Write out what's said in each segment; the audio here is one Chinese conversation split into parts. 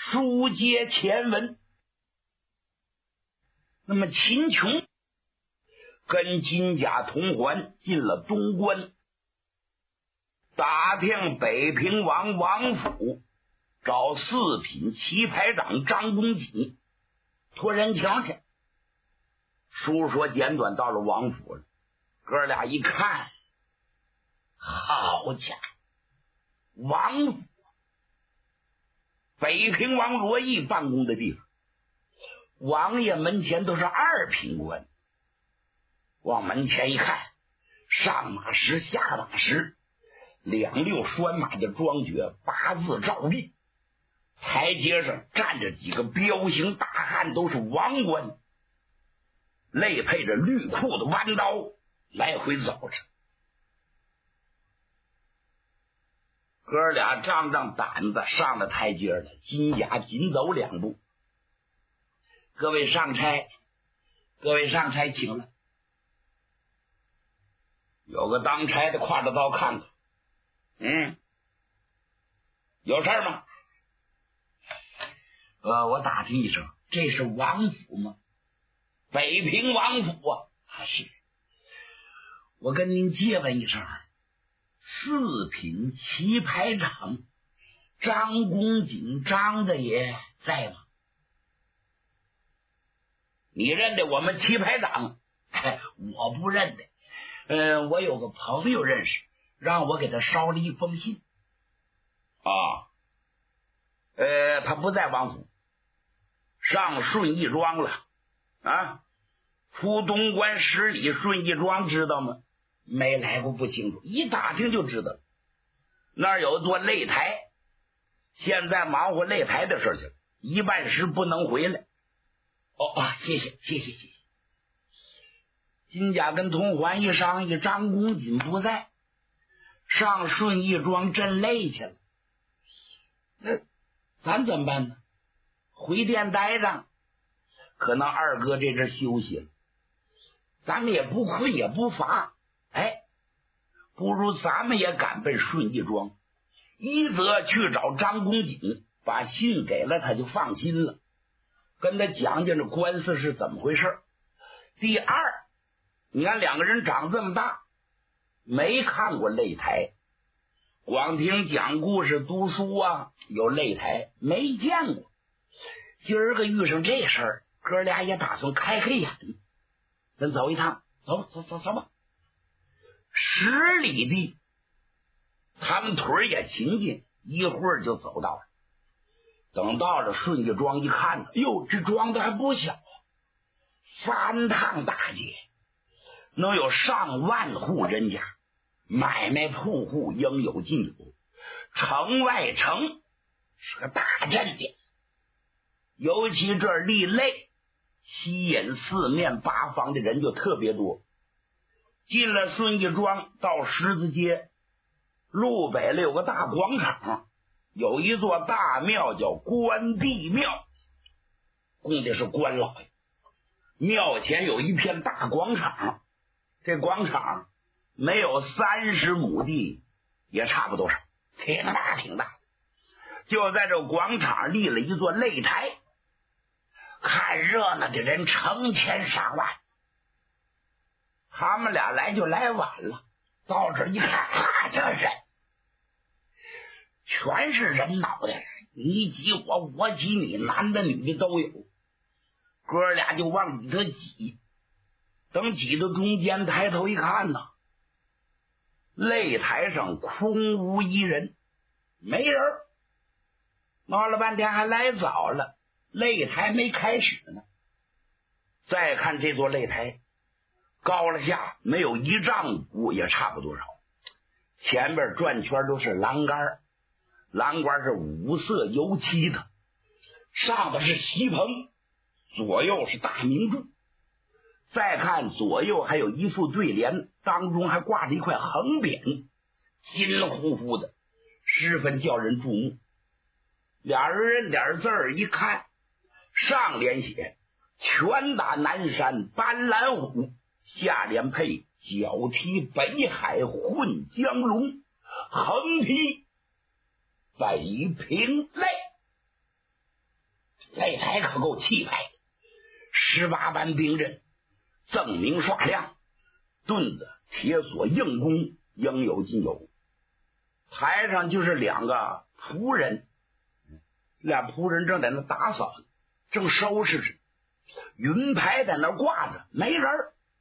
书接前文。那么秦琼跟金甲同环进了东关，打听北平王王府，找四品旗牌长张公瑾托人情去。书说简短，到了王府了，哥俩一看，好家伙，王府北平王罗毅办公的地方，王爷门前都是二品官。往门前一看，上马石下马石，两溜拴马的庄爵八字照立，台阶上站着几个彪形大汉，都是王官，累配着绿裤的弯刀来回走着。哥俩仗仗胆子上了台阶了，金甲紧走两步，各位上差，各位上差请了。有个当差的挎着刀看看，有事吗？我打听一声，这是王府吗？北平王府啊。是。我跟您借问一声，四品旗牌长张公瑾张大爷在吗？你认得我们旗牌长？我不认得。我有个朋友认识，让我给他捎了一封信。他不在王府，上顺义庄了啊。出东关10里顺义庄知道吗？没来过不清楚，一打听就知道了。那儿有一座擂台，现在忙活擂台的事去了，一半时不能回来。谢谢。金甲跟同环一商议，张公瑾不在，上顺义庄镇擂去了。那咱怎么办呢？回店待着，可能二哥这阵休息了，咱们也不困也不乏，不如咱们也赶奔顺义庄，一则去找张公瑾，把信给了他就放心了，跟他讲讲这官司是怎么回事。第二，你看两个人长这么大，没看过擂台，光听讲故事读书啊，有擂台没见过。今儿个遇上这事儿，哥俩也打算开开眼，咱走一趟，走吧。10里地，他们腿也勤劲，一会儿就走到了。等到了顺义庄一看，这庄子还不小啊，3趟大街，能有上万户人家，买卖铺户应有尽有，城外城是个大镇点。尤其这立擂，吸引四面八方的人就特别多。进了顺义庄，到十字街路北了有个大广场，有一座大庙叫关帝庙，供的是关老爷。庙前有一片大广场，这广场没有30亩地也差不多少，挺大的。就在这广场立了一座擂台，看热闹的人成千上万。他们俩来就来晚了，到这一看，这人全是人脑袋，你挤我挤你，男的女的都有。哥俩就往里头挤，等挤到中间，抬头一看呢，擂台上空无一人，没人。闹了半天还来早了，擂台没开始呢。再看这座擂台，高了下没有1丈5也差不多少，前边转圈都是栏杆，栏杆是5色油漆的，上边是席棚，左右是大明柱。再看左右还有一副对联，当中还挂着一块横匾，金乎乎的，十分叫人注目。俩人认点字儿一看，上联写拳打南山搬蓝虎，下联配脚踢北海混江龙，横批北平擂。 擂台可够气派的，18般兵刃，锃明刷亮，盾子、铁锁、硬弓，应有尽有。台上就是2个仆人，俩仆人正在那打扫，正收拾着，云牌在那挂着，没人。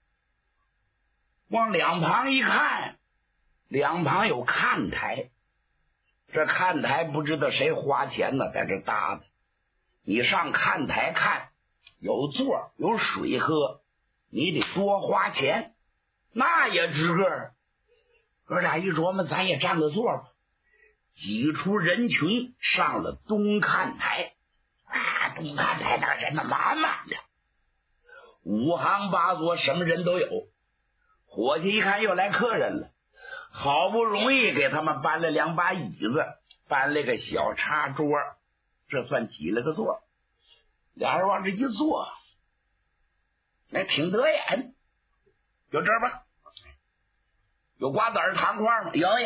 往两旁一看，两旁有看台，这看台不知道谁花钱呢，在这搭的。你上看台看，有座有水喝，你得多花钱，那也值个。哥俩一琢磨，咱也占个座吧，挤出人群上了东看台。东看台那人满满的，5行8座，什么人都有。伙计一看又来客人了，好不容易给他们搬了2把椅子，搬了个小茶桌，这算挤了个座。俩人往这一坐，那挺得眼。有这吧？有瓜子儿糖块吗？有。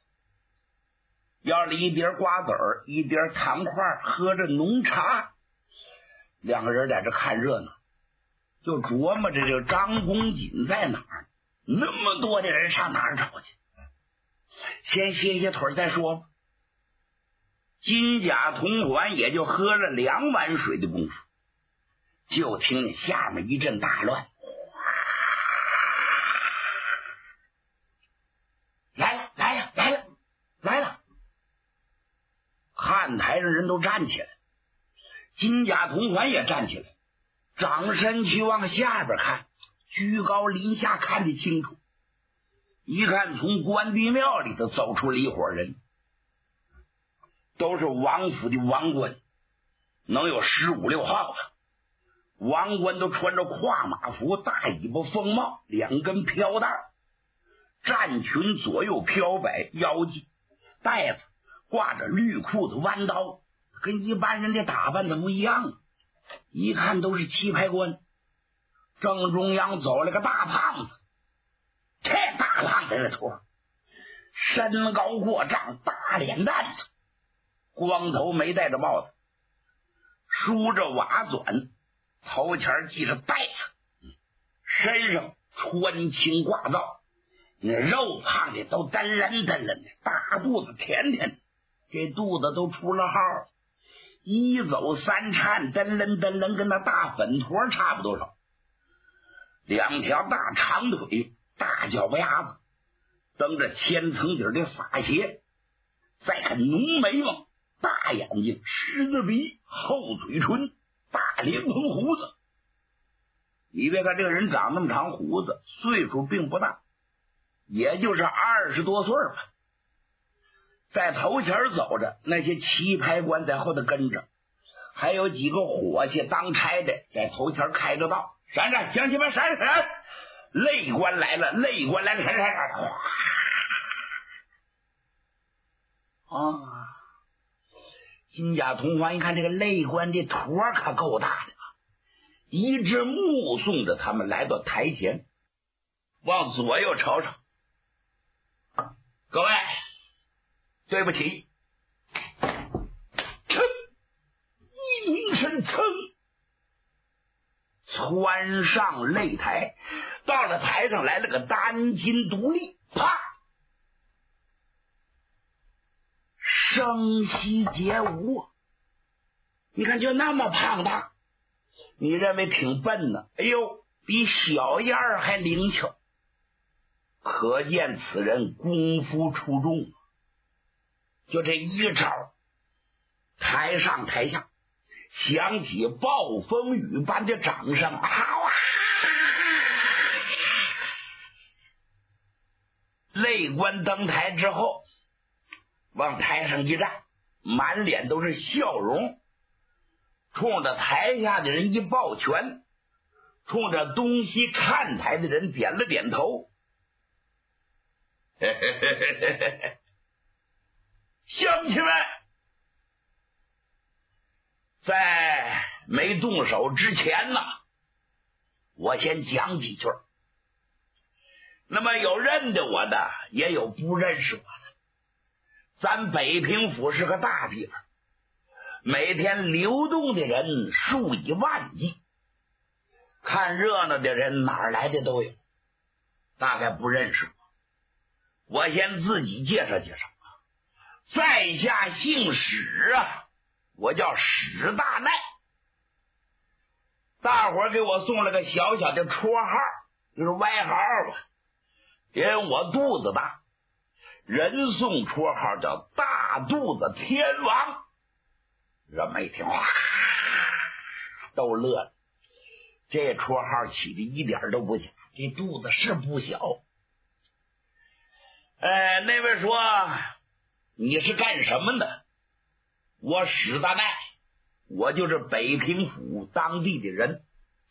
要了一碟瓜子儿，一碟糖块，喝着浓茶。2个人在这看热闹，就琢磨着这个张公瑾在哪儿，那么多的人上哪儿找去？先歇歇腿再说吧。金甲铜环也就喝了2碗水的功夫，就听见下面一阵大乱，来了！看台上人都站起来，金甲铜环也站起来，掌身去往下边看，居高临下看得清楚。一看从关帝庙里头走出了一伙人，都是王府的王官，能有15、16号的。王官都穿着跨马服，大尾巴风帽，2根飘带，战裙左右飘摆，腰系带子，挂着绿裤子弯刀，跟一般人的打扮怎么不一样啊？一看都是棋牌官。正中央走了个大胖子，这大胖子的头，身高过丈，大脸蛋子，光头没戴着帽子，梳着瓦钻，头前系着带子，身上穿青挂皂，那肉胖的都噔楞噔楞的，大肚子甜甜的，这肚子都出了号，一走3颤，噔楞噔楞，跟那大粉坨差不多少。2条大长腿，大脚巴丫子，蹬着千层底的洒鞋，再看浓眉毛，大眼睛，狮子鼻，厚嘴唇，大连蓬胡子。你别看这个人长那么长胡子，岁数并不大，也就是20多岁吧。在头前走着，那些棋牌官在后头跟着，还有几个伙计当差的在头前开着道，闪闪，乡亲们闪闪，累官来了，闪闪，金甲铜环一看这个累官的坨可够大的，一直目送着他们来到台前，往左右瞅瞅，各位对不起，一名声噌窜上擂台，到了台上来了个单筋独立，啪，声息皆无。你看就那么胖大，你认为挺笨呢？哎呦，比小燕儿还灵巧，可见此人功夫出众。就这一招，台上台下响起暴风雨般的掌声，累官登台之后，往台上一站，满脸都是笑容，冲着台下的人一抱拳，冲着东西看台的人点了点头。乡亲们，在没动手之前呢，我先讲几句。那么有认得我的，也有不认识我的。咱北平府是个大地方， 每天流动的人数以万计，看热闹的人哪儿来的都有，大概不认识我先自己介绍介绍，在下姓史啊，我叫史大奈。大伙儿给我送了个小小的绰号，就是外号吧，因为我肚子大，人送绰号叫大肚子天王。人们一听哇，都乐了。这绰号起的一点都不假，这肚子是不小。那位说你是干什么的？我史大奈，我就是北平府当地的人。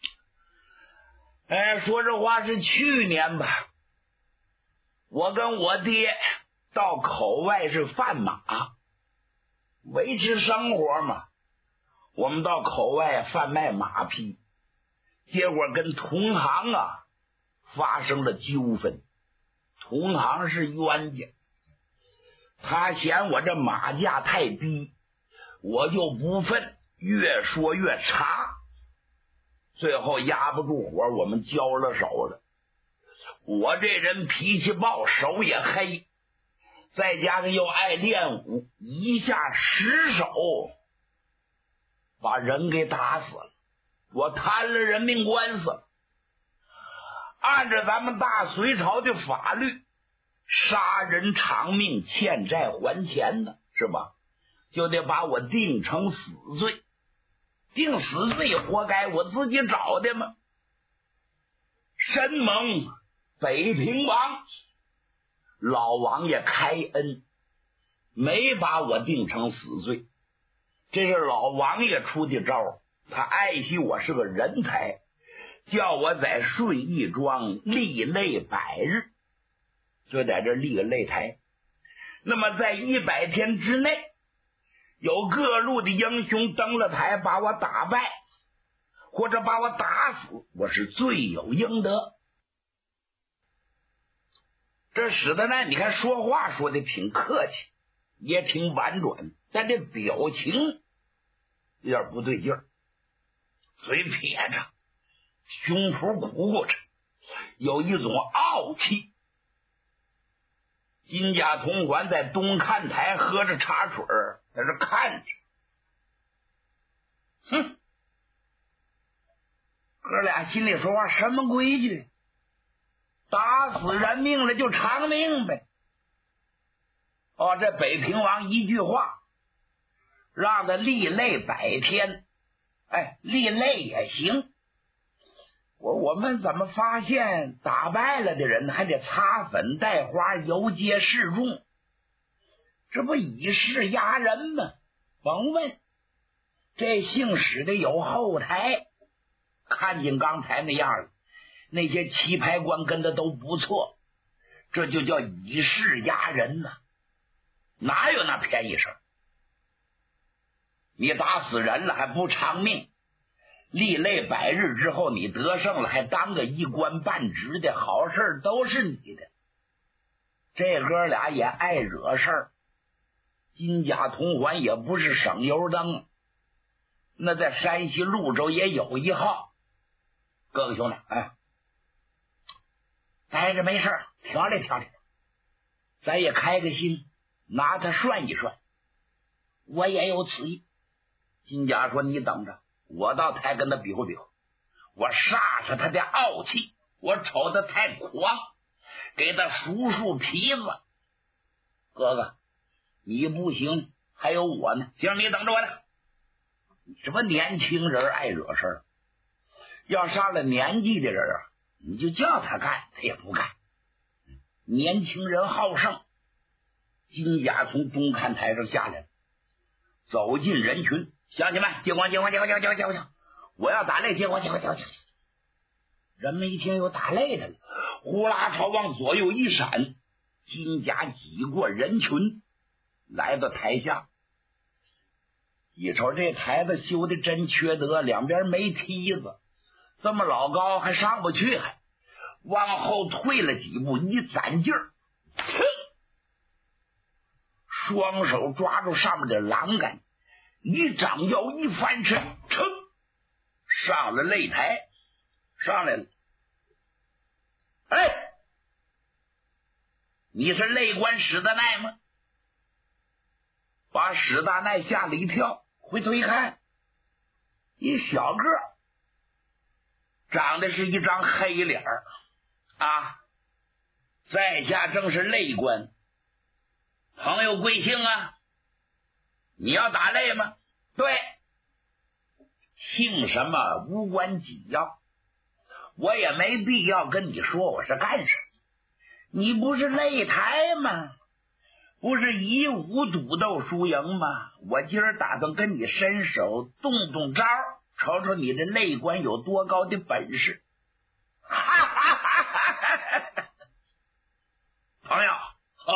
说这话是去年吧，我跟我爹到口外是贩马，维持生活嘛。我们到口外贩卖马匹，结果跟同行发生了纠纷。同行是冤家，他嫌我这马价太低，我就不分，越说越差，最后压不住火，我们交了手了。我这人脾气暴，手也黑，再加上又爱练武，一下失手把人给打死了，我摊了人命官司了。按照咱们大隋朝的法律，杀人偿命，欠债还钱的是吧？就得把我定成死罪。定死罪活该，我自己找的吗？深蒙北平王老王爷开恩，没把我定成死罪。这是老王爷出的招，他爱惜我是个人才，叫我在顺义庄立擂100日，就在这立个擂台。那么在100天之内，有各路的英雄登了台，把我打败或者把我打死，我是罪有应得。这史大奈你看说话说的挺客气，也挺婉转，但这表情有点不对劲儿，嘴撇着，胸脯鼓鼓着，有一种傲气。金甲同环在东看台喝着茶水在这看着，哼，哥俩心里说话什么规矩？打死人命了就偿命呗。这北平王一句话让他立擂100天，立擂也行。我们怎么发现打败了的人还得擦粉带花游街示众？这不以势压人吗？甭问，这姓史的有后台，看见刚才那样了，那些棋牌官跟的都不错，这就叫以势压人呐。哪有那便宜事儿？你打死人了还不偿命，立擂100日之后你得胜了还当个一官半职的好事都是你的。这哥俩也爱惹事儿，金甲同环也不是省油灯，那在山西潞州也有一号。各位兄弟，待着没事，调理调理，咱也开个心，拿他涮一涮。我也有此意。金甲说你等着，我到台跟他比划比划，我煞煞他的傲气，我瞅他太狂，给他数数皮子。哥哥你不行，还有我呢，行，你等着我呢。什么年轻人爱惹事儿，要上了年纪的人你就叫他干他也不干。年轻人好胜。金甲从东看台上下来了，走进人群，乡亲们接光，我要打擂，接光。人们一听有打擂的了，呼啦朝往左右一闪，金甲挤过人群来到台下。一瞅这台子修的真缺德，两边没梯子，这么老高还上不去，还往后退了几步，一攒劲儿，双手抓住上面的栏杆， 一张腰一翻身，噌上了擂台，上来了。哎，你是擂官史大奈吗？把史大奈吓了一跳，回头一看，一小个长得是一张黑脸啊，在下正是擂官，朋友贵姓啊？你要打擂吗？对，姓什么无关紧要，我也没必要跟你说我是干什么。你不是擂台吗？不是以武赌斗输赢吗？我今儿打算跟你伸手动动招，瞅瞅你这擂官有多高的本事。哈哈哈哈！朋友，好，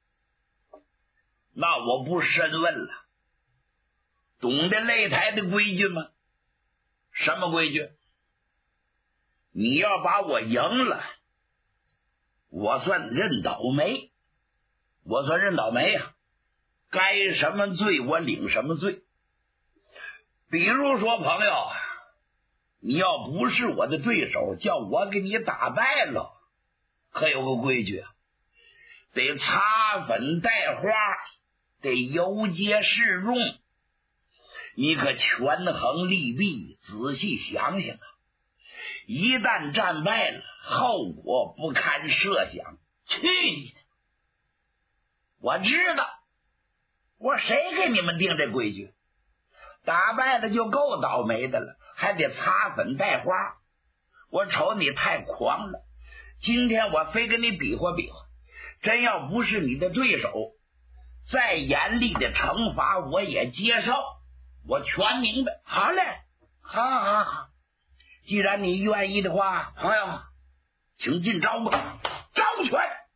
那我不深问了。懂得擂台的规矩吗？什么规矩？你要把我赢了，我算认倒霉。我算认倒霉呀，该什么罪我领什么罪。比如说朋友，你要不是我的对手，叫我给你打败了，可有个规矩，得擦粉带花，得游街示众。你可权衡利弊，仔细想想啊！一旦战败了，后果不堪设想。去你的！我知道，我谁给你们定这规矩？打败了就够倒霉的了，还得擦粉带花。我瞅你太狂了，今天我非跟你比划比划，真要不是你的对手，再严厉的惩罚我也接受，我全明白。好嘞，好，既然你愿意的话，朋友，请进招吧，招拳。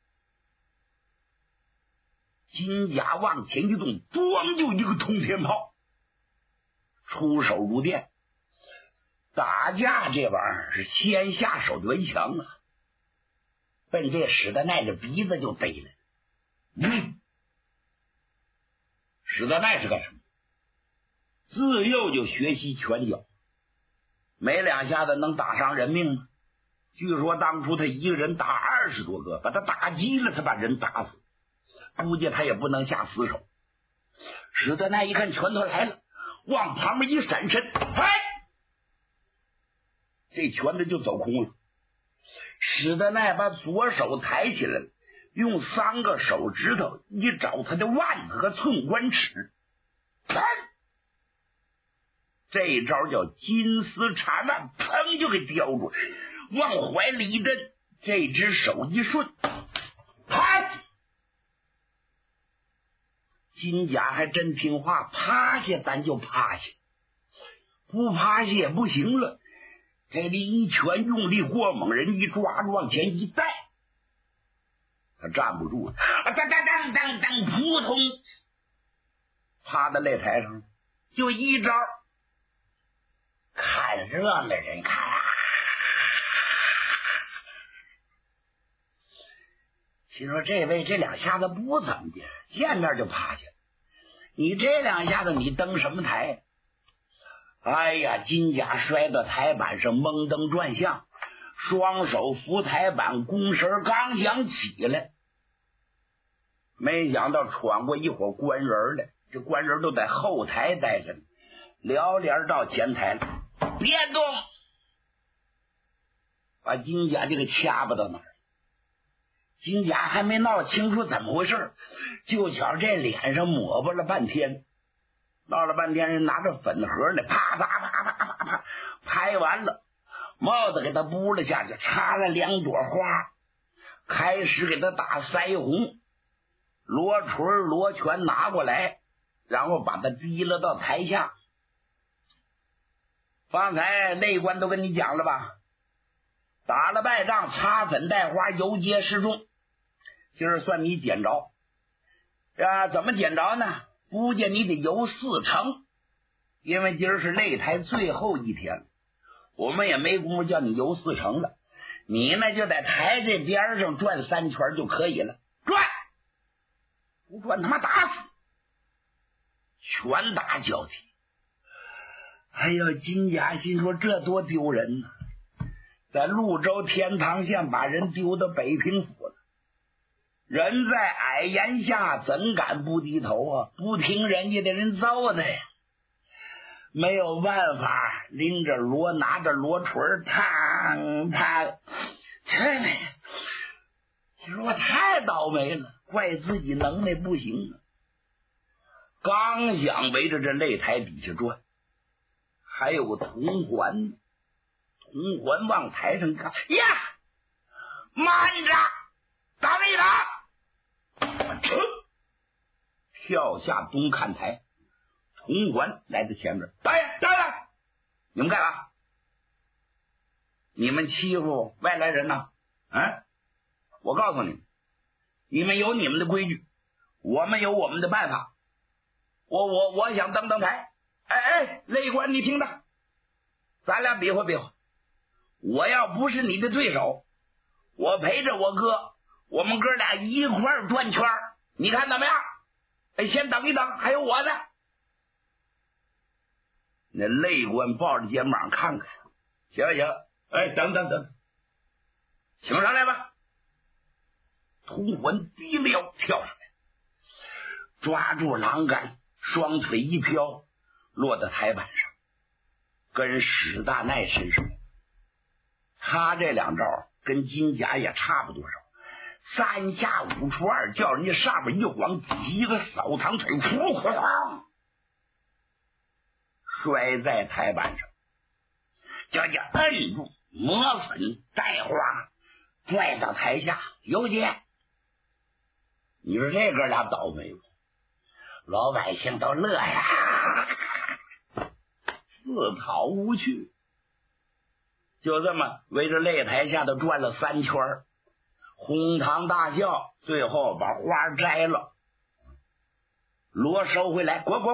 金甲往前一动，咣就一个通天炮，出手如电。打架这玩意儿是先下手为强啊，奔这史大奈的鼻子就逮了。史大奈是干什么？自幼就学习拳脚，没两下子能打伤人命吗？据说当初他一个人打20多个，把他打急了，他把人打死，估计他也不能下死手。史大奈一看拳头来了，往旁边一闪身，嗨，这拳头就走空了。史大奈把左手抬起来了，用3个手指头一找他的腕子和寸关尺，这招叫金丝缠腕，砰就给叼住，往怀里一蹬，这只手一顺，啪！金甲还真听话，趴下咱就趴下，不趴下也不行了。这里一拳用力过猛，人一抓住往前一带，他站不住了，当，扑通，趴在擂台上，就一招。看热闹的人看啊，心说这位这2下子不怎么的，见面就趴下，你这2下子你登什么台？哎呀，金甲摔到台板上，蒙登转向，双手扶台板，弓绳刚想起来，没想到闯过一伙官人来，这官人都在后台待着呢，撩帘到前台了，别动！把金甲这个掐巴到哪儿？金甲还没闹清楚怎么回事，就瞧这脸上抹巴了半天，闹了半天，人拿着粉盒呢，啪啪啪啪啪啪，拍完了，帽子给他拨了下去，插了2朵花，开始给他打腮红，罗锤罗拳拿过来，然后把他提了到台下。方才内官都跟你讲了吧，打了败仗，擦粉带花，游街示众，今儿算你捡着。怎么捡着呢？估计你得游4城，因为今儿是擂台最后一天，我们也没工夫叫你游4城了，你呢就在台这边上转3圈就可以了，转不转他妈打死！拳打脚踢， 哎呦，金甲心说这多丢人呢，在潞州天堂县把人丢到北平府了，人在矮檐下怎敢不低头啊？不听人家的人揍的呀，没有办法，拎着锣拿着锣锤，嘡嘡，你说我太倒霉了，怪自己能耐不行啊。刚想围着这擂台底下转，还有个铜环，铜环往台上看，呀，慢着，等一等，跳下东看台，铜环来到前面，导演，你们干啥？你们欺负外来人呢？我告诉你们，你们有你们的规矩，我们有我们的办法。我想登台。擂官，你听着，咱俩比划比划。我要不是你的对手，我陪着我哥，我们哥俩一块儿转圈，你看怎么样？先等一等，还有我呢。那擂官抱着肩膀看看，行，等，请上来吧。铜环低了腰跳上来，抓住栏杆，双腿一飘，落到台板上，跟史大奈身上。他这两招跟金甲也差不多少，三下五除二，叫人家上面一晃，一个扫堂腿，噗哐摔在台板上，叫人家摁住，抹粉带花，拽到台下。有姐，你说这哥俩倒霉不？老百姓都乐呀，自讨无趣。就这么围着擂台下头转了3圈，哄堂大笑，最后把花摘了，锣收回来，滚，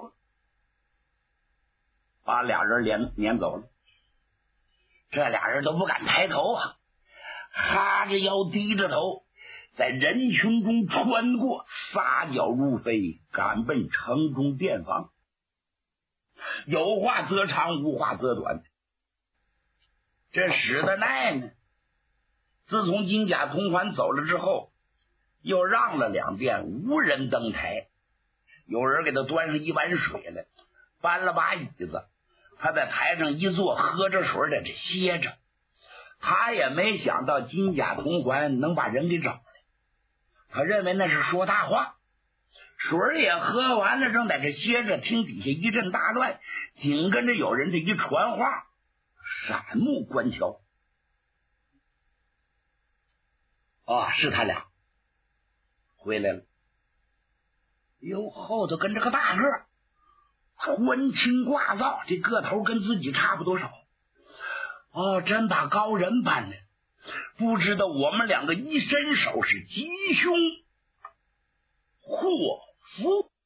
把俩人撵走了。这俩人都不敢抬头啊，哈着腰低着头，在人群中穿过，撒脚如飞，赶奔城中店房。有话则长，无话则短。这史大奈呢，自从金甲铜环走了之后，又让了2遍，无人登台。有人给他端上一碗水来，搬了把椅子，他在台上一坐，喝着水在这歇着。他也没想到金甲铜环能把人给找来，他认为那是说大话。水也喝完了，正在这歇着，听底下一阵大乱，紧跟着有人这一传话，闪目观瞧。是他俩回来了。哟，后头跟着个大个，穿青挂皂，这个头跟自己差不多少。真把高人搬来，不知道我们2个一伸手是吉凶祸福。